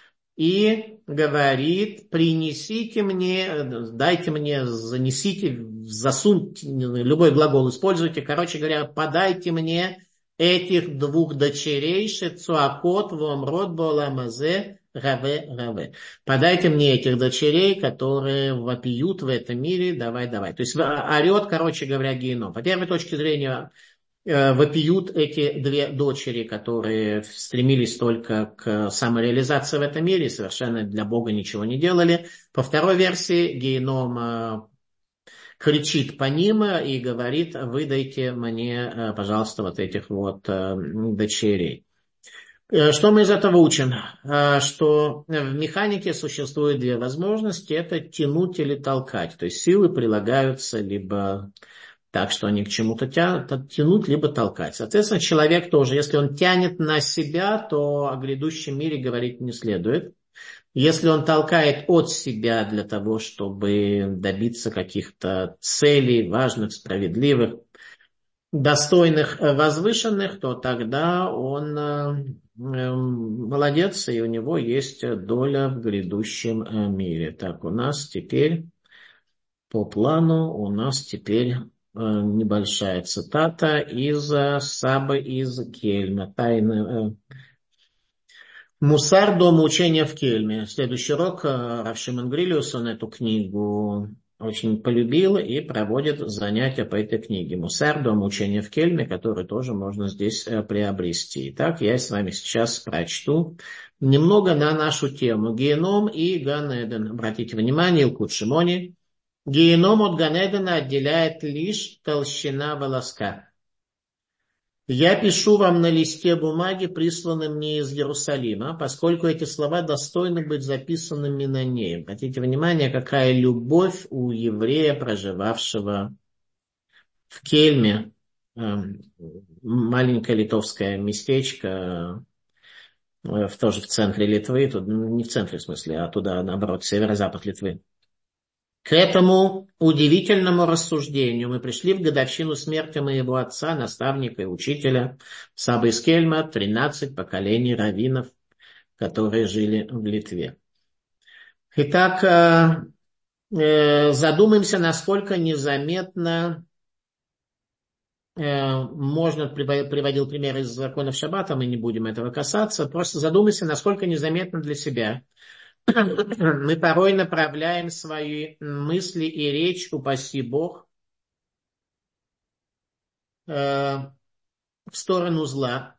и говорит, принесите мне, дайте мне, занесите, засуньте, любой глагол используйте, короче говоря, подайте мне этих двух дочерей, шецуакот, вомрот, боламазе, раве, раве. Подайте мне этих дочерей, которые вопиют в этом мире, давай, давай. То есть орет, короче говоря, геном. По первой точке зрения, вопиют эти две дочери, которые стремились только к самореализации в этом мире, совершенно для Бога ничего не делали. По второй версии, геном кричит по ним и говорит, выдайте мне, пожалуйста, вот этих вот дочерей. Что мы из этого учим? Что в механике существует две возможности. Это тянуть или толкать. То есть силы прилагаются либо так, что они к чему-то тянут, тянуть, либо толкать. Соответственно, человек тоже, если он тянет на себя, то о грядущем мире говорить не следует. Если он толкает от себя для того, чтобы добиться каких-то целей, важных, справедливых, достойных, возвышенных, то тогда он э, э, молодец, и у него есть доля в грядущем мире. Так, у нас теперь по плану, у нас теперь небольшая цитата из Саба из Кельма. Тайны, Мусар, дом учения в Кельме. Следующий урок Рав Шимон Грилиус, он эту книгу очень полюбил и проводит занятия по этой книге. Мусар, дом учения в Кельме, который тоже можно здесь приобрести. Итак, я с вами сейчас прочту немного на нашу тему. Геном и Ганеден. Обратите внимание, Илкут Шимони. Геном от Ганедена отделяет лишь толщина волоска. Я пишу вам на листе бумаги, присланном мне из Иерусалима, поскольку эти слова достойны быть записанными на ней. Обратите внимание, какая любовь у еврея, проживавшего в Кельме, маленькое литовское местечко, в, тоже в центре Литвы, тут, не в центре в смысле, а туда, наоборот, северо-запад Литвы. К этому удивительному рассуждению мы пришли в годовщину смерти моего отца, наставника и учителя Саба из Кельма, тринадцать поколений раввинов, которые жили в Литве. Итак, задумаемся, насколько незаметно, можно, приводил пример из законов Шаббата, мы не будем этого касаться, просто задумайся, насколько незаметно для себя мы порой направляем свои мысли и речь, упаси Бог, э, в сторону зла.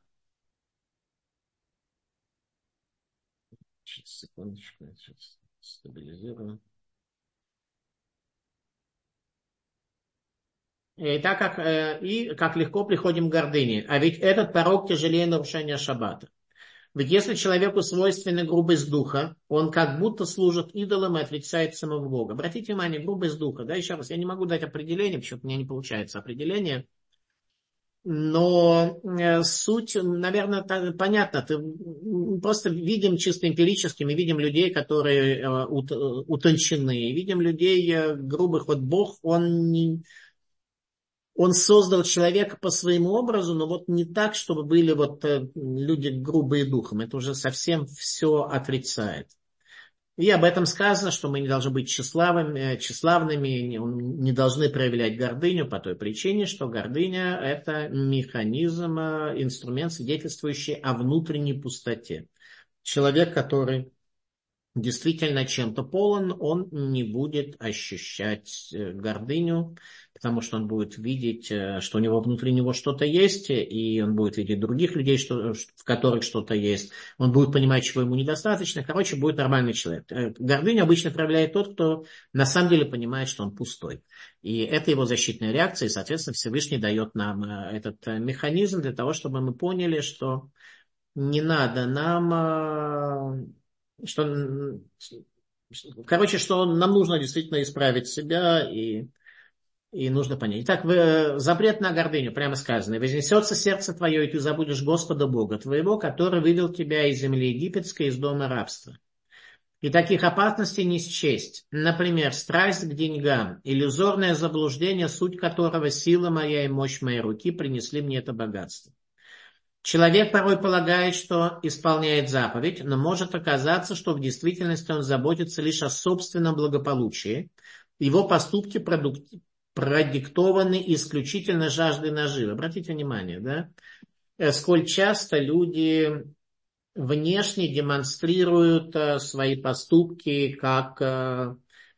Сейчас, секундочку, сейчас стабилизирую. И так как, э, и как легко приходим к гордыне. А ведь этот порог тяжелее нарушения Шаббата. Ведь если человеку свойственна грубость духа, он как будто служит идолам и отрицает самого Бога. Обратите внимание, грубость духа. Да, еще раз, я не могу дать определение, почему-то у меня не получается определение. Но э, суть, наверное, та, понятна. Ты, просто видим чисто эмпирически, мы видим людей, которые э, ут, утончены. Видим людей э, грубых. Вот Бог, он не... Он создал человека по своему образу, но вот не так, чтобы были вот люди грубые духом. Это уже совсем все отрицает. И об этом сказано, что мы не должны быть тщеславными, тщеславными, не должны проявлять гордыню по той причине, что гордыня – это механизм, инструмент, свидетельствующий о внутренней пустоте. Человек, который действительно чем-то полон, он не будет ощущать гордыню, потому что он будет видеть, что у него внутри него что-то есть, и он будет видеть других людей, что, в которых что-то есть. Он будет понимать, чего ему недостаточно. Короче, будет нормальный человек. Гордыню обычно проявляет тот, кто на самом деле понимает, что он пустой. И это его защитная реакция, и, соответственно, Всевышний дает нам этот механизм для того, чтобы мы поняли, что не надо нам... Что, короче, что нам нужно действительно исправить себя и, и нужно понять. Итак, вы, запрет на гордыню, прямо сказано. «Вознесется сердце твое, и ты забудешь Господа Бога твоего, который вывел тебя из земли египетской, из дома рабства». И таких опасностей не счесть. Например, страсть к деньгам, иллюзорное заблуждение, суть которого сила моя и мощь моей руки принесли мне это богатство. Человек порой полагает, что исполняет заповедь, но может оказаться, что в действительности он заботится лишь о собственном благополучии. Его поступки продук... продиктованы исключительно жаждой наживы. Обратите внимание, да? Сколь часто люди внешне демонстрируют свои поступки как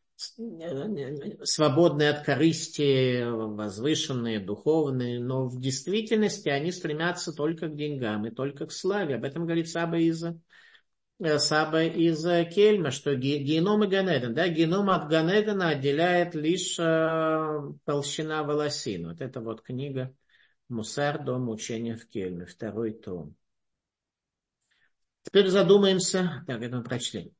свободные от корысти, возвышенные, духовные, но в действительности они стремятся только к деньгам и только к славе. Об этом говорит Саба из, Саба из Кельма, что геном и Ганеден, да, геном от Ганедена отделяет лишь э, толщина волосин. Вот это вот книга Мусар, дом учения в Кельме, второй том. Теперь задумаемся, так, это мы прочли.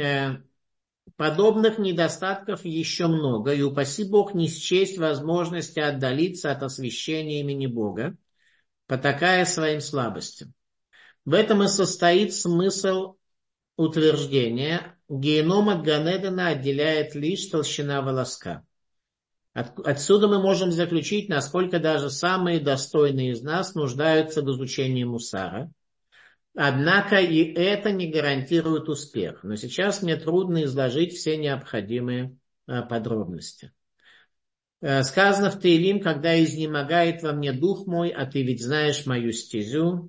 Подобных недостатков еще много, и упаси Бог не счесть возможности отдалиться от освящения имени Бога, потакая своим слабостям. В этом и состоит смысл утверждения: геном от Ганедена отделяет лишь толщина волоска. От, отсюда мы можем заключить, насколько даже самые достойные из нас нуждаются в изучении мусара. Однако и это не гарантирует успех. Но сейчас мне трудно изложить все необходимые подробности. Сказано в Теилим: когда изнемогает во мне дух мой, а ты ведь знаешь мою стезю,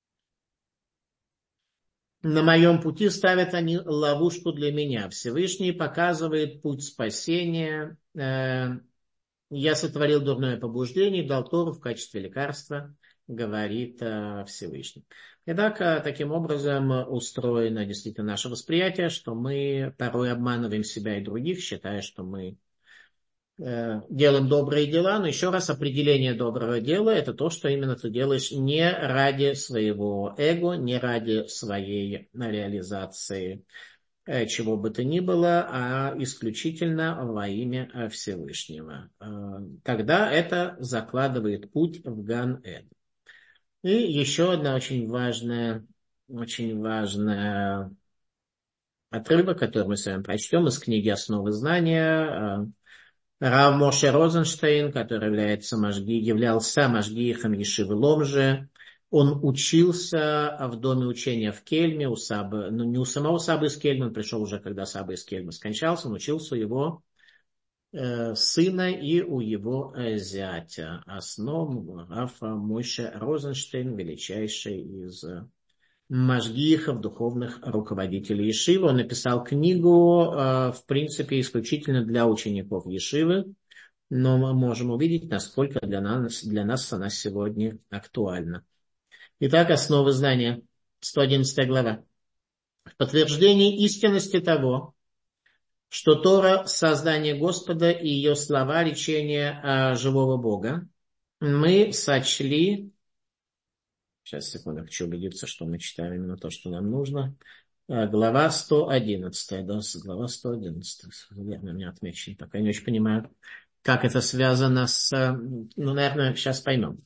на моем пути ставят они ловушку для меня. Всевышний показывает путь спасения. Я сотворил дурное побуждение, дал Тору в качестве лекарства, говорит Всевышний. Итак, таким образом устроено действительно наше восприятие, что мы порой обманываем себя и других, считая, что мы делаем добрые дела. Но еще раз, определение доброго дела — это то, что именно ты делаешь не ради своего эго, не ради своей реализации чего бы то ни было, а исключительно во имя Всевышнего. Тогда это закладывает путь в Ган-Эден. И еще одна очень важная, очень важная отрывок, который мы с вами прочтем из книги «Основы знания». Рав Моше Розенштейн, который является Машги, являлся Машгиихом Ешивы Ломже, он учился в доме учения в Кельме у Сабы, ну не у самого Сабы из Кельма, он пришел уже, когда Саба из Кельма скончался, он учился у его э, сына и у его э, зятя. Основ Рав Моше Розенштейн, величайший из Машгиихов, духовных руководителей Ешивы. Он написал книгу, э, в принципе, исключительно для учеников Ешивы, но мы можем увидеть, насколько для нас, для нас она сегодня актуальна. Итак, основы знания, сто одиннадцатая глава. В подтверждении истинности того, что Тора — создание Господа и ее слова — речение а, живого Бога, мы сочли... Сейчас, секунду, хочу убедиться, что мы читаем именно то, что нам нужно. Глава сто одиннадцать, да, глава сто одиннадцать. Верно, у меня отмечено. Пока не очень понимаю, как это связано с... Ну, наверное, сейчас поймем.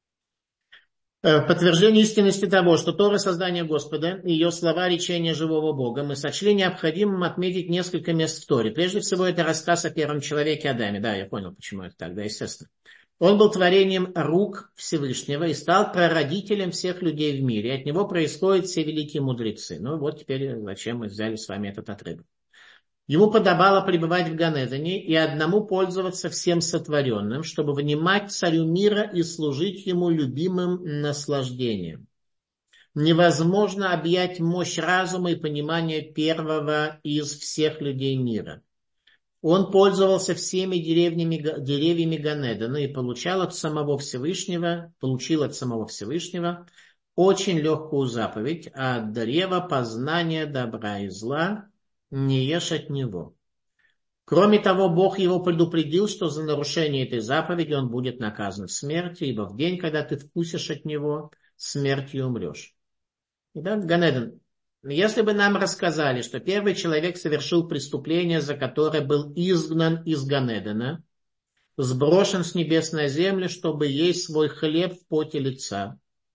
В подтверждение истинности того, что Тора — создание Господа, и ее слова — речение живого Бога, мы сочли необходимым отметить несколько мест в Торе. Прежде всего, это рассказ о первом человеке Адаме. Да, я понял, почему это так, да, естественно. Он был творением рук Всевышнего и стал прародителем всех людей в мире. От него происходят все великие мудрецы. Ну вот теперь зачем мы взяли с вами этот отрывок. Ему подобало пребывать в Ганедане и одному пользоваться всем сотворенным, чтобы внимать царю мира и служить ему любимым наслаждением. Невозможно объять мощь разума и понимания первого из всех людей мира. Он пользовался всеми деревьями, деревьями Ганедана и получал от самого Всевышнего, получил от самого Всевышнего очень легкую заповедь: от древа познания добра и зла не ешь от него. Кроме того, Бог его предупредил, что за нарушение этой заповеди он будет наказан смертью, ибо в день, когда ты вкусишь от него, смертью умрешь. Итак, Ганеден. Если бы нам рассказали, что первый человек совершил преступление, за которое был изгнан из Ганедена, сброшен с небес на землю, чтобы есть свой хлеб в поте лица,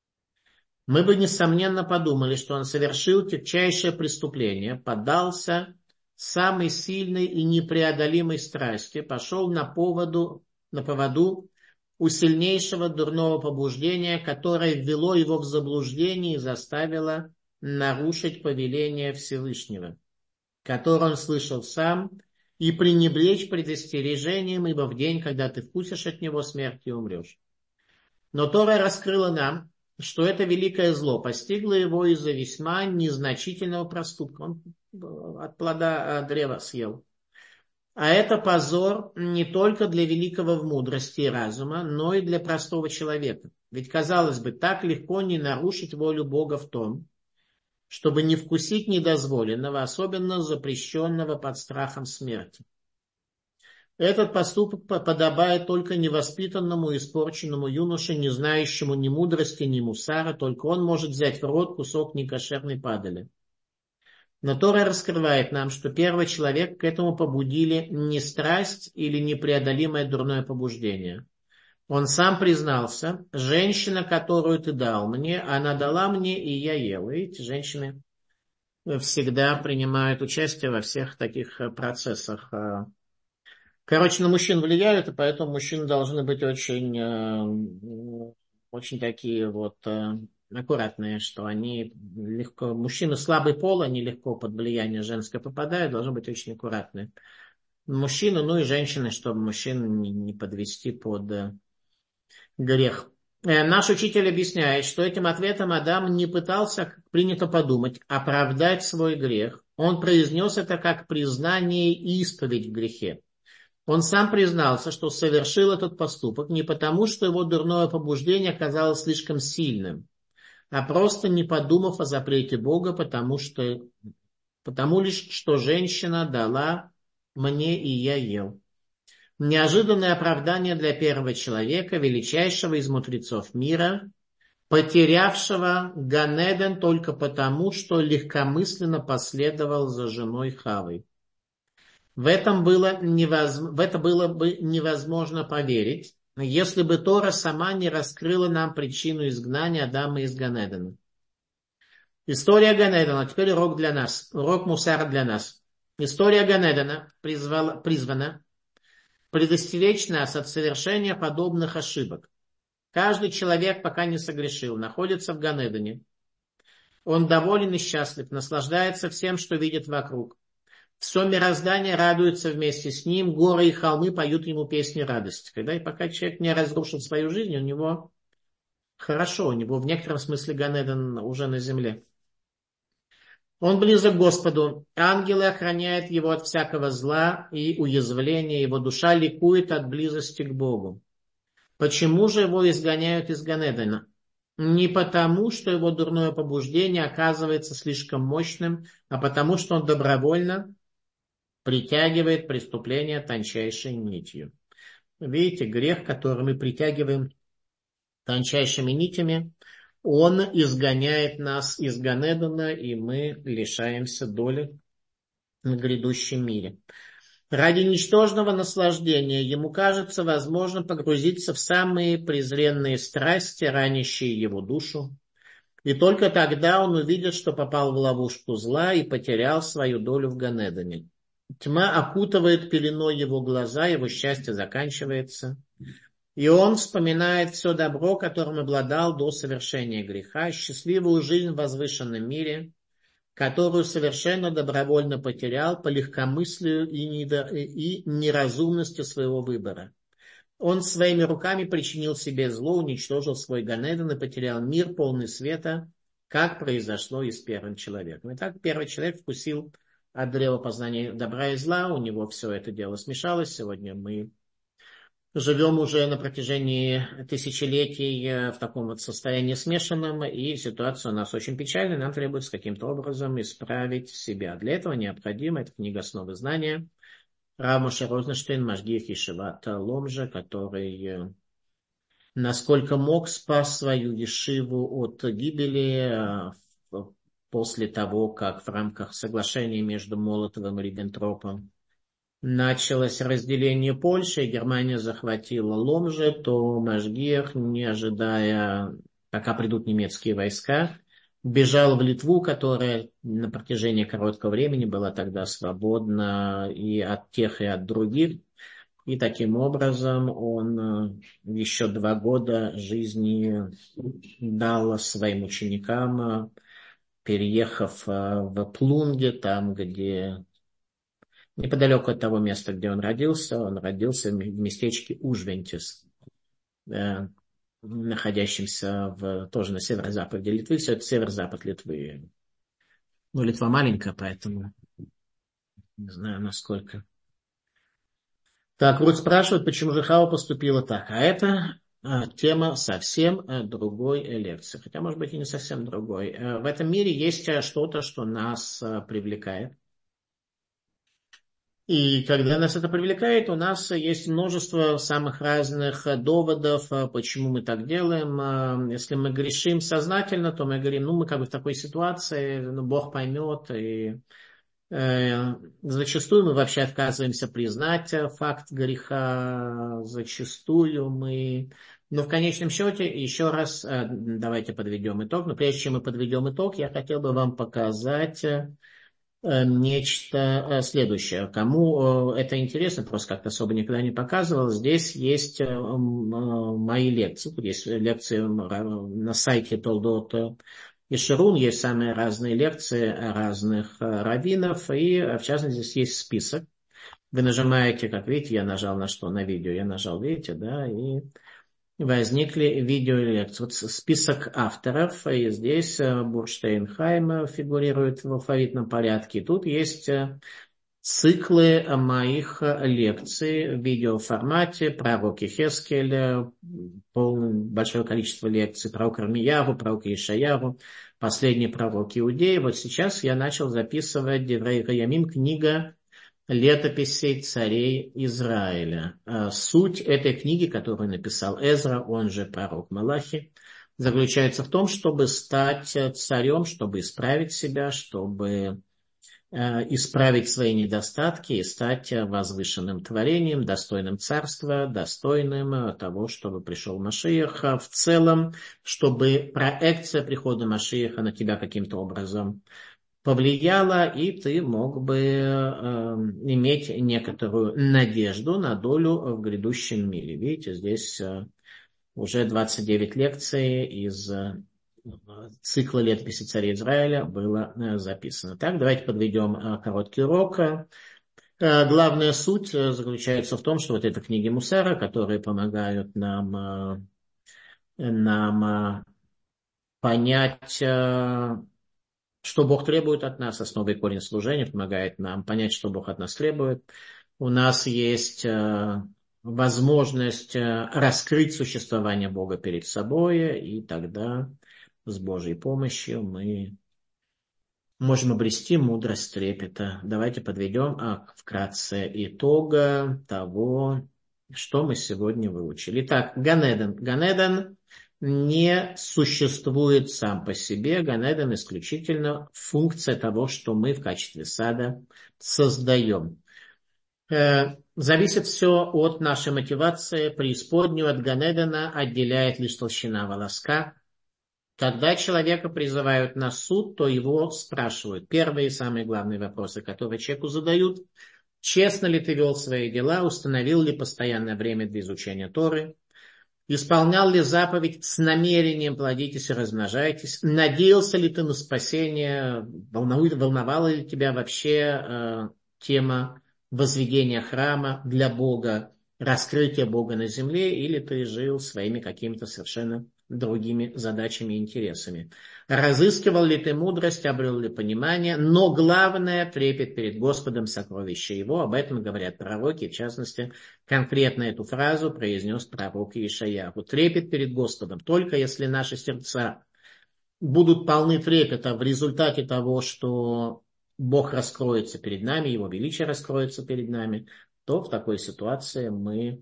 мы бы, несомненно, подумали, что он совершил тягчайшее преступление, поддался самой сильной и непреодолимой страсти, пошел на поводу, на поводу у сильнейшего дурного побуждения, которое ввело его в заблуждение и заставило нарушить повеление Всевышнего, которое он слышал сам, и пренебречь предостережением, ибо в день, когда ты вкусишь от него, смертью умрешь. Но Тора раскрыла нам, что это великое зло постигло его из-за весьма незначительного проступка. Он от плода древа съел. А это позор не только для великого в мудрости и разума, но и для простого человека. Ведь, казалось бы, так легко не нарушить волю Бога в том, чтобы не вкусить недозволенного, особенно запрещенного под страхом смерти. Этот поступок подобает только невоспитанному и испорченному юноше, не знающему ни мудрости, ни мусара, только он может взять в рот кусок некошерной падали. Но Тора раскрывает нам, что первый человек к этому побудили не страсть или непреодолимое дурное побуждение. Он сам признался: женщина, которую ты дал мне, она дала мне, и я ел. Видите, женщины всегда принимают участие во всех таких процессах. Короче, на мужчин влияют, и поэтому мужчины должны быть очень, очень такие вот аккуратные, что они легко... Мужчины слабый пол, они легко под влияние женское попадают, должны быть очень аккуратны. мужчины, ну и женщины, чтобы мужчин не, не подвести под э, грех. Э, Наш учитель объясняет, что этим ответом Адам не пытался, как принято подумать, оправдать свой грех. Он произнес это как признание и исповедь в грехе. Он сам признался, что совершил этот поступок не потому, что его дурное побуждение оказалось слишком сильным, а просто не подумав о запрете Бога, потому что, потому лишь, что женщина дала мне, и я ел. Неожиданное оправдание для первого человека, величайшего из мудрецов мира, потерявшего Ганеден только потому, что легкомысленно последовал за женой Хавой. В, этом было невоз... в это было бы невозможно поверить, если бы Тора сама не раскрыла нам причину изгнания Адама из Ганедена. История Ганедена, теперь урок для нас, урок мусара для нас. История Ганедена призвала, призвана предостеречь нас от совершения подобных ошибок. Каждый человек, пока не согрешил, находится в Ганедене. Он доволен и счастлив, наслаждается всем, что видит вокруг. Все мироздание радуется вместе с ним, горы и холмы поют ему песни радости. Когда и пока человек не разрушил свою жизнь, у него хорошо, у него в некотором смысле Ганеден уже на земле. Он близок к Господу, ангелы охраняют его от всякого зла и уязвления, его душа ликует от близости к Богу. Почему же его изгоняют из Ганедена? Не потому, что его дурное побуждение оказывается слишком мощным, а потому, что он добровольно притягивает преступление тончайшей нитью. Видите, грех, который мы притягиваем тончайшими нитями, он изгоняет нас из Ганедена, и мы лишаемся доли в грядущем мире. Ради ничтожного наслаждения ему кажется возможно погрузиться в самые презренные страсти, ранящие его душу. И только тогда он увидит, что попал в ловушку зла и потерял свою долю в Ганедене. Тьма окутывает пеленой его глаза, его счастье заканчивается. И он вспоминает все добро, которым обладал до совершения греха, счастливую жизнь в возвышенном мире, которую совершенно добровольно потерял по легкомыслию и, недо... и неразумности своего выбора. Он своими руками причинил себе зло, уничтожил свой Ганеден и потерял мир, полный света, как произошло и с первым человеком. Итак, первый человек вкусил от древа познания добра и зла, у него все это дело смешалось. Сегодня мы живем уже на протяжении тысячелетий в таком вот состоянии смешанном, и ситуация у нас очень печальная, нам требуется каким-то образом исправить себя. Для этого необходима эта книга «Основы знания» Рав Моше Розенштейн, Машгих Ешиват Ломжа, который, насколько мог, спас свою ешиву от гибели после того, как в рамках соглашения между Молотовым и Риббентропом началось разделение Польши, и Германия захватила Ломже, то Машгих, не ожидая, пока придут немецкие войска, бежал в Литву, которая на протяжении короткого времени была тогда свободна и от тех, и от других. И таким образом он еще два года жизни дал своим ученикам, переехав в Плунге, там, где неподалеку от того места, где он родился, он родился в местечке Ужвентис, находящемся в, тоже на северо-западе Литвы. Все это северо-запад Литвы. Ну, Литва маленькая, поэтому не знаю, насколько. Так, вот спрашивают, почему же Хава поступила так. А это а, тема совсем а, другой лекции. Хотя, может быть, и не совсем другой. А, в этом мире есть а, что-то, что нас а, привлекает. И когда нас это привлекает, у нас есть множество самых разных доводов, почему мы так делаем. Если мы грешим сознательно, то мы говорим, ну мы как бы в такой ситуации, ну, Бог поймет. И э, зачастую мы вообще отказываемся признать факт греха, зачастую мы... Но в конечном счете, еще раз, давайте подведем итог. Но прежде чем мы подведем итог, я хотел бы вам показать нечто следующее. Кому это интересно, просто как-то особо никогда не показывал, здесь есть мои лекции. Тут есть лекции на сайте Толдот и Ширун, есть самые разные лекции разных раввинов, и в частности здесь есть список. Вы нажимаете, как видите, я нажал на что? На видео. Я нажал, видите, да, и возникли видеолекции. Вот список авторов, и здесь Бурштейнхайм фигурирует в алфавитном порядке. И тут есть циклы моих лекций в видеоформате, пророк Йехескель, полное большое количество лекций, пророк Ирмиягу, пророк Ишаяху, последний пророк Иудеи. Вот сейчас я начал записывать Деврей Хаямим, книга летописей царей Израиля. Суть этой книги, которую написал Эзра, он же пророк Малахи, заключается в том, чтобы стать царем, чтобы исправить себя, чтобы исправить свои недостатки и стать возвышенным творением, достойным царства, достойным того, чтобы пришел Машиах. В целом, чтобы проекция прихода Машиаха на тебя каким-то образом повлияла, и ты мог бы э, иметь некоторую надежду на долю в грядущем мире. Видите, здесь э, уже двадцать девять лекций из цикла летописи царей Израиля было записано. Так, давайте подведем короткий урок. Главная суть заключается в том, что вот это книги Мусара, которые помогают нам, нам понять, что Бог требует от нас, основа и корень служения, помогает нам понять, что Бог от нас требует. У нас есть возможность раскрыть существование Бога перед собой, и тогда с Божьей помощью мы можем обрести мудрость трепета. Давайте подведем а, вкратце итога того, что мы сегодня выучили. Итак, Ганеден. Ганеден не существует сам по себе. Ганеден исключительно функция того, что мы в качестве сада создаем. Э, зависит все от нашей мотивации. Преисподнюю от Ганедена отделяет лишь толщина волоска. Когда человека призывают на суд, то его спрашивают. Первые и самые главные вопросы, которые человеку задают. Честно ли ты вел свои дела? Установил ли постоянное время для изучения Торы? Исполнял ли заповедь с намерением плодитесь и размножайтесь? Надеялся ли ты на спасение? Волновала ли тебя вообще э, тема возведения храма для Бога, раскрытия Бога на земле? Или ты жил своими какими-то совершенно другими задачами и интересами? Разыскивал ли ты мудрость, обрел ли понимание? Но главное, трепет перед Господом, сокровище Его. Об этом говорят пророки, в частности, конкретно эту фразу произнес пророк Ишаяху. Трепет перед Господом. Только если наши сердца будут полны трепета в результате того, что Бог раскроется перед нами, Его величие раскроется перед нами, то в такой ситуации мы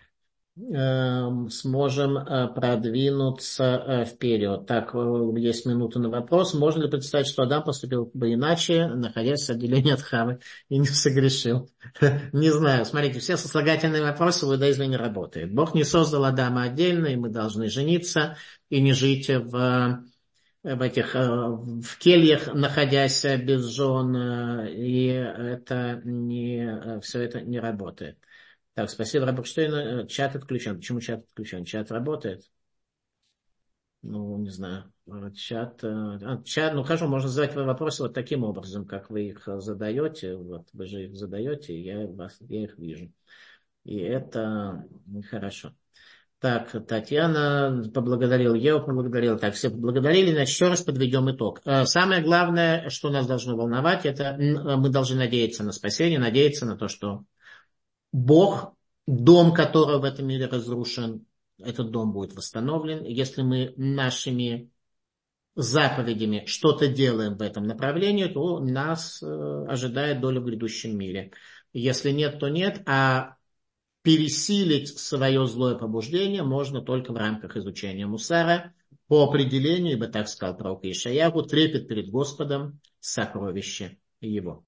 сможем продвинуться вперед. Так, есть минута на вопрос. Можно ли представить, что Адам поступил бы иначе, находясь в отделении от Хавы, и не согрешил? Не знаю. Смотрите, все сослагательные вопросы в иудаизме не работают. Бог не создал Адама отдельно, и мы должны жениться и не жить в, в этих в кельях, находясь без жен, и это не, все это не работает. Так, спасибо, Рабинштейн. Чат отключен. Почему чат отключен? Чат работает? Ну, не знаю. Чат, а, чат, ну хорошо, можно задать вопросы вот таким образом, как вы их задаете. Вот, вы же их задаете, я, вас, я их вижу. И это хорошо. Так, Татьяна поблагодарила, Ева поблагодарила. Так, все поблагодарили. Значит, еще раз подведем итог. Самое главное, что нас должно волновать, это мы должны надеяться на спасение, надеяться на то, что Бог, дом, который в этом мире разрушен, этот дом будет восстановлен. Если мы нашими заповедями что-то делаем в этом направлении, то нас ожидает доля в грядущем мире. Если нет, то нет. А пересилить свое злое побуждение можно только в рамках изучения Мусара. По определению, ибо так сказал пророк Ишаяху, трепет перед Господом, сокровище Его.